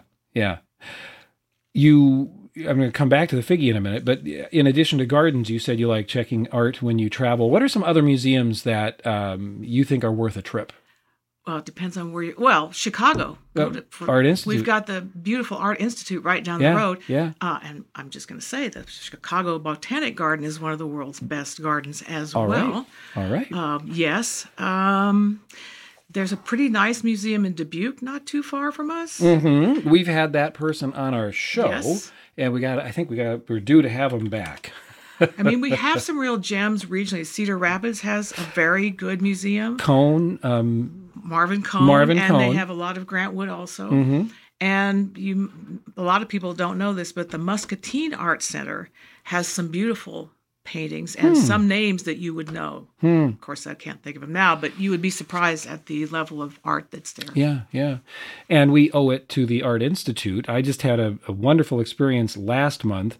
I'm going to come back to the Figge in a minute, but in addition to gardens, you said you like checking art when you travel. What are some other museums that you think are worth a trip? Well, it depends on where Chicago. Art Institute. We've got the beautiful Art Institute right down the road. Yeah. And I'm just going to say the Chicago Botanic Garden is one of the world's best gardens as All well. Right. Yes. There's a pretty nice museum in Dubuque, not too far from us. We've had that person on our show, and we're due to have them back. I mean, we have some real gems regionally. Cedar Rapids has a very good museum. Cone. Marvin Cone. And they have a lot of Grant Wood also. And a lot of people don't know this, but the Muscatine Art Center has some beautiful paintings and some names that you would know. Of course, I can't think of them now, but you would be surprised at the level of art that's there. Yeah. And we owe it to the Art Institute. I just had a wonderful experience last month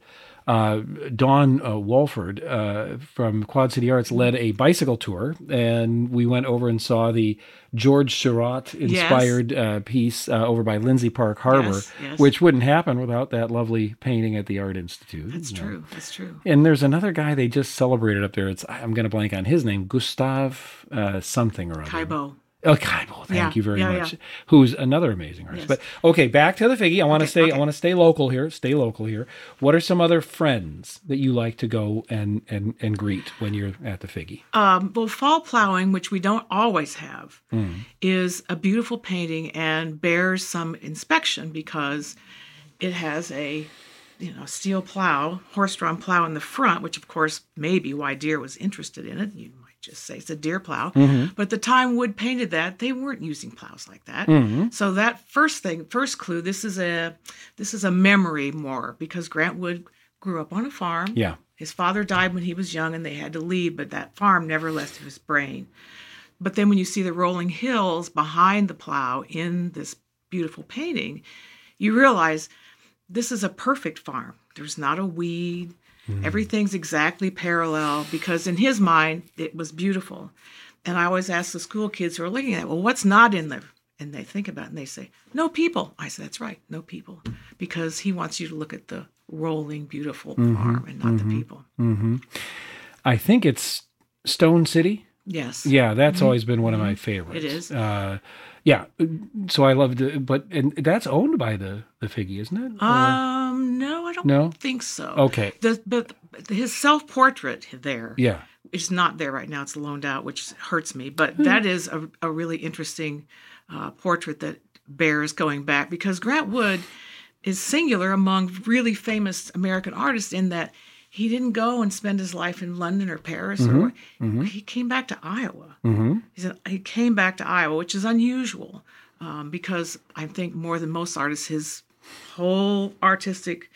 Dawn Wolford from Quad City Arts led a bicycle tour, and we went over and saw the George Seurat inspired piece over by Lindsay Park Harbor, which wouldn't happen without that lovely painting at the Art Institute. That's true. That's true. And there's another guy they just celebrated up there. I'm going to blank on his name, Gustav something or other. Kaibo. Oh, Kaibo, thank you very much. Who's another amazing artist. Yes. But okay, back to the Figgy. I want to stay local here. What are some other friends that you like to go and greet when you're at the Figgy? Well, fall plowing, which we don't always have, is a beautiful painting and bears some inspection because it has a steel plow, horse-drawn plow in the front, which of course may be why Deere was interested in it. You might just say it's a Deere plow. But at the time Wood painted that, they weren't using plows like that. So that first clue, this is a memory more because Grant Wood grew up on a farm. Yeah. His father died when he was young and they had to leave, but that farm never left his brain. But then when you see the rolling hills behind the plow in this beautiful painting, you realize this is a perfect farm. There's not a weed. Everything's exactly parallel because in his mind, it was beautiful. And I always ask the school kids who are looking at it, well, what's not in there? And they think about it and they say, no people. I said, that's right, no people. Because he wants you to look at the rolling, beautiful farm and not the people. I think it's Stone City. Yes. Yeah, that's always been one of my favorites. It is. Yeah, so I loved it, and that's owned by the Figgy, isn't it? No, I don't think so. Okay. But his self-portrait there Yeah. It's not there right now. It's loaned out, which hurts me. But that is a really interesting portrait that bears going back because Grant Wood is singular among really famous American artists in that he didn't go and spend his life in London or Paris. He came back to Iowa. He came back to Iowa, which is unusual because I think more than most artists, his whole artistic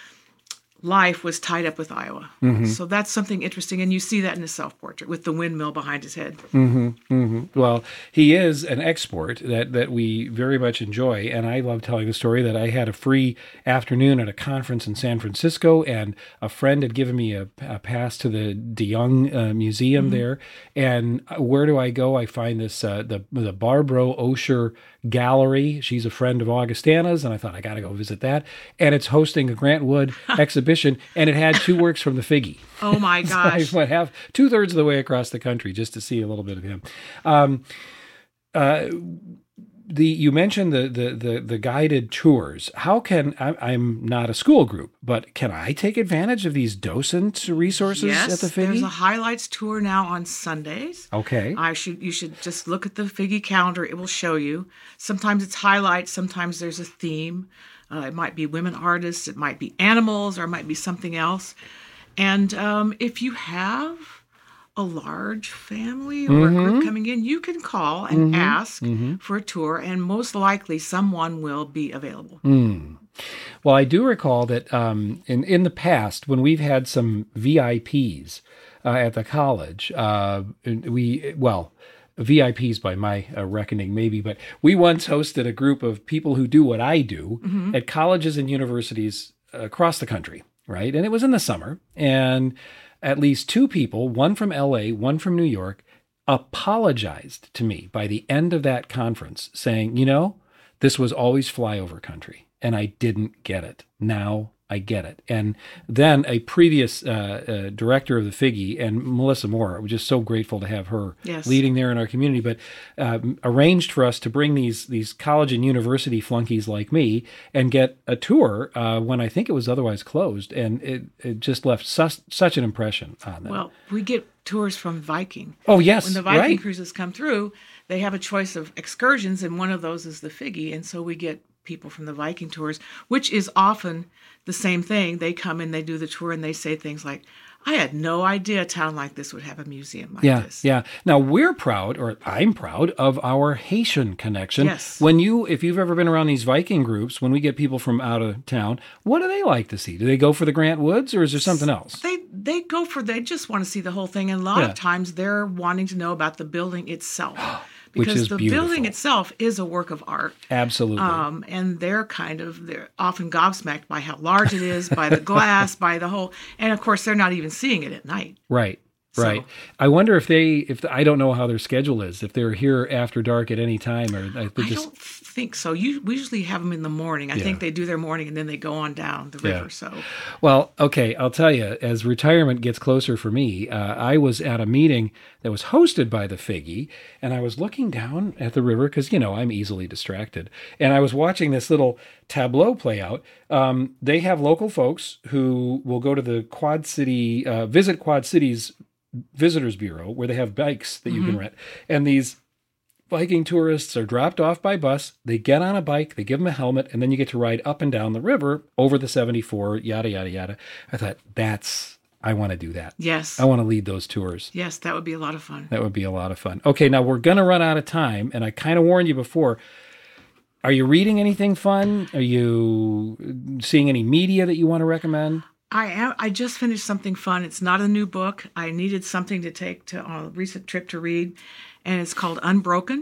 life was tied up with Iowa. So that's something interesting. And you see that in his self-portrait with the windmill behind his head. Well, he is an export that we very much enjoy. And I love telling the story that I had a free afternoon at a conference in San Francisco, and a friend had given me a pass to the DeYoung Museum there. And where do I go? I find this, the Barbro Osher Gallery. She's a friend of Augustana's, and I thought I got to go visit that. And it's hosting a Grant Wood exhibition, and it had 2 works from the Figgy. Oh my gosh! So I went 2/3 of the way across the country just to see a little bit of him. You mentioned the guided tours. How can I'm not a school group, but can I take advantage of these docent resources at the Figgy? There's a highlights tour now on Sundays. Okay. You should just look at the Figgy calendar. It will show you. Sometimes it's highlights. Sometimes there's a theme. It might be women artists. It might be animals, or it might be something else. And if you have a large family or a group coming in, you can call and ask for a tour, and most likely someone will be available. Well, I do recall that in the past, when we've had some VIPs at the college, VIPs by my reckoning, maybe, but we once hosted a group of people who do what I do at colleges and universities across the country, right? And it was in the summer, and at least 2 people, one from LA, one from New York, apologized to me by the end of that conference saying, this was always flyover country and I didn't get it. Now I get it. And then a previous director of the Figgy, and Melissa Moore, we're just so grateful to have her leading there in our community, but arranged for us to bring these college and university flunkies like me and get a tour when I think it was otherwise closed. And it just left such an impression on them. Well, we get tours from Viking. Oh, yes. When the Viking cruises come through, they have a choice of excursions, and one of those is the Figgy. And so we get people from the Viking tours, which is often the same thing. They come and they do the tour and they say things like, I had no idea a town like this would have a museum like this. Yeah. Now we're proud, or I'm proud, of our Haitian connection. Yes. If you've ever been around these Viking groups, when we get people from out of town, what do they like to see? Do they go for the Grant Woods, or is there something else? They just want to see the whole thing. And a lot of times they're wanting to know about the building itself. Because the beautiful. building itself is a work of art. Absolutely. And they're often gobsmacked by how large it is, by the glass, by the whole, and of course they're not even seeing it at night. Right. Right. I wonder if I don't know how their schedule is, if they're here after dark at any time, or I don't think so. We usually have them in the morning. I think they do their morning and then they go on down the river. So, well, okay, I'll tell you, as retirement gets closer for me, I was at a meeting that was hosted by the Figge, and I was looking down at the river because, I'm easily distracted. And I was watching this little tableau play out. They have local folks who will go to the Quad City, visit Quad Cities Visitors Bureau, where they have bikes that you can rent. And these biking tourists are dropped off by bus. They get on a bike, they give them a helmet, and then you get to ride up and down the river over the 74, yada, yada, yada. I thought, I want to do that. Yes. I want to lead those tours. Yes, that would be a lot of fun. That would be a lot of fun. Okay, now we're going to run out of time, and I kind of warned you before. Are you reading anything fun? Are you seeing any media that you want to recommend? I am. I just finished something fun. It's not a new book. I needed something to take to on a recent trip to read, and it's called Unbroken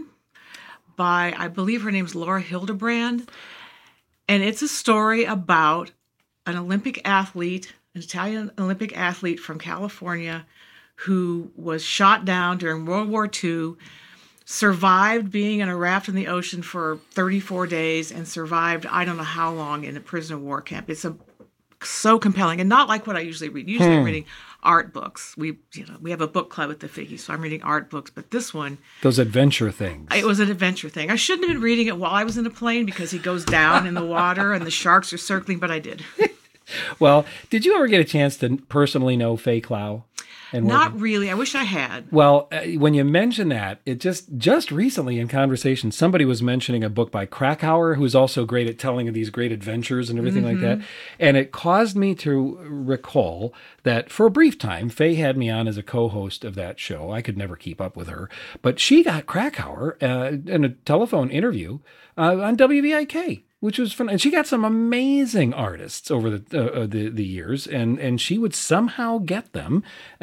by, I believe her name's Laura Hildebrand, and it's a story about an Olympic athlete, an Italian Olympic athlete from California who was shot down during World War II, survived being in a raft in the ocean for 34 days, and survived I don't know how long in a prisoner of war camp. It's so compelling, and not like what I usually read. Usually I'm reading art books. We have a book club at the Figge, so I'm reading art books. But this one, those adventure things. It was an adventure thing. I shouldn't have been reading it while I was in a plane because he goes down in the water and the sharks are circling, but I did. Well, did you ever get a chance to personally know Faye Clow? Not really. I wish I had. Well, when you mention that, it just recently in conversation, somebody was mentioning a book by Krakauer, who's also great at telling these great adventures and everything like that. And it caused me to recall that for a brief time, Faye had me on as a co-host of that show. I could never keep up with her. But she got Krakauer in a telephone interview on WVIK. Which was fun, and she got some amazing artists over the years, and she would somehow get them,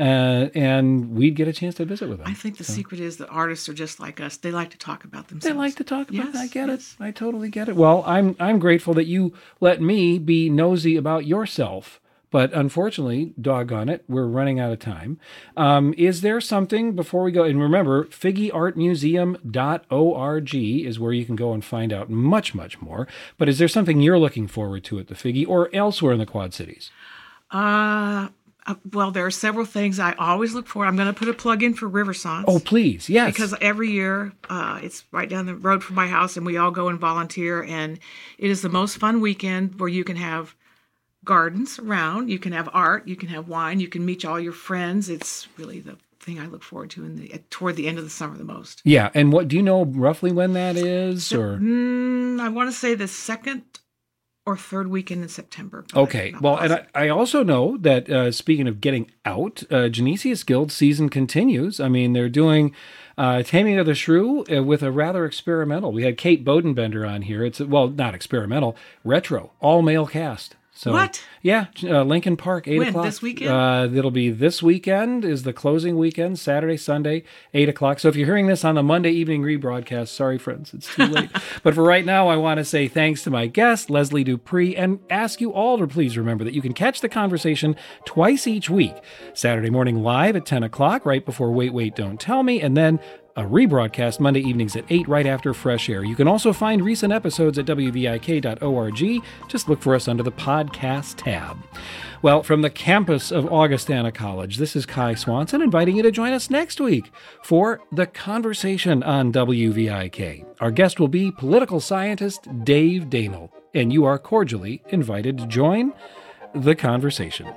and we'd get a chance to visit with them. I think the secret is that artists are just like us; they like to talk about themselves. They like to talk about it. I get it. I totally get it. Well, I'm grateful that you let me be nosy about yourself. But unfortunately, doggone it, we're running out of time. Is there something before we go? And remember, FiggeArtMuseum.org is where you can go and find out much, much more. But is there something you're looking forward to at the Figge or elsewhere in the Quad Cities? Well, there are several things I always look for. I'm going to put a plug in for Riversance. Oh, please, yes. Because every year, it's right down the road from my house, and we all go and volunteer. And it is the most fun weekend where you can have gardens around, you can have art, you can have wine, you can meet all your friends. It's really the thing I look forward to toward the end of the summer the most. Yeah, and what do you know roughly when that is? Or I want to say the second or third weekend in September. Okay, well, and I also know that speaking of getting out, Genesius Guild season continues. I mean, they're doing Taming of the Shrew with a rather experimental. We had Kate Bodenbender on here. It's not experimental, retro, all male cast. So, what? Yeah, Lincoln Park, 8 o'clock. This weekend? It'll be this weekend is the closing weekend, Saturday, Sunday, 8 o'clock. So if you're hearing this on the Monday evening rebroadcast, sorry, friends, it's too late. But for right now, I want to say thanks to my guest, Leslie Dupree, and ask you all to please remember that you can catch the conversation twice each week. Saturday morning live at 10 o'clock, right before Wait, Don't Tell Me, and then a rebroadcast Monday evenings at 8 right after Fresh Air. You can also find recent episodes at WVIK.org. Just look for us under the podcast tab. Well, from the campus of Augustana College, this is Kai Swanson inviting you to join us next week for The Conversation on WVIK. Our guest will be political scientist Dave Danel, and you are cordially invited to join The Conversation.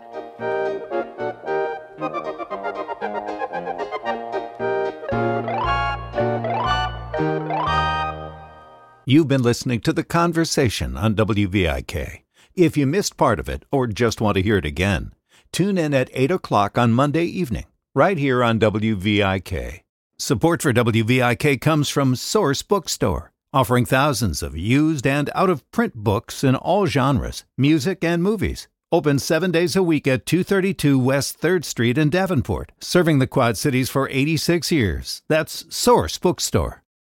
You've been listening to The Conversation on WVIK. If you missed part of it or just want to hear it again, tune in at 8 o'clock on Monday evening, right here on WVIK. Support for WVIK comes from Source Bookstore, offering thousands of used and out-of-print books in all genres, music and movies. Open 7 days a week at 232 West 3rd Street in Davenport, serving the Quad Cities for 86 years. That's Source Bookstore.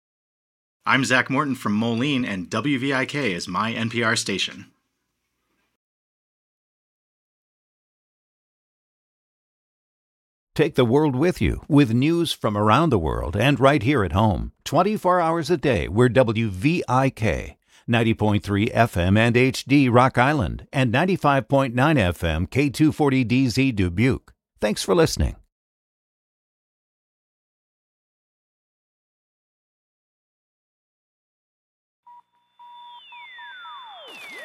I'm Zach Morton from Moline, and WVIK is my NPR station. Take the world with you with news from around the world and right here at home. 24 hours a day, we're WVIK. 90.3 FM and HD Rock Island and 95.9 FM K240DZ Dubuque. Thanks for listening.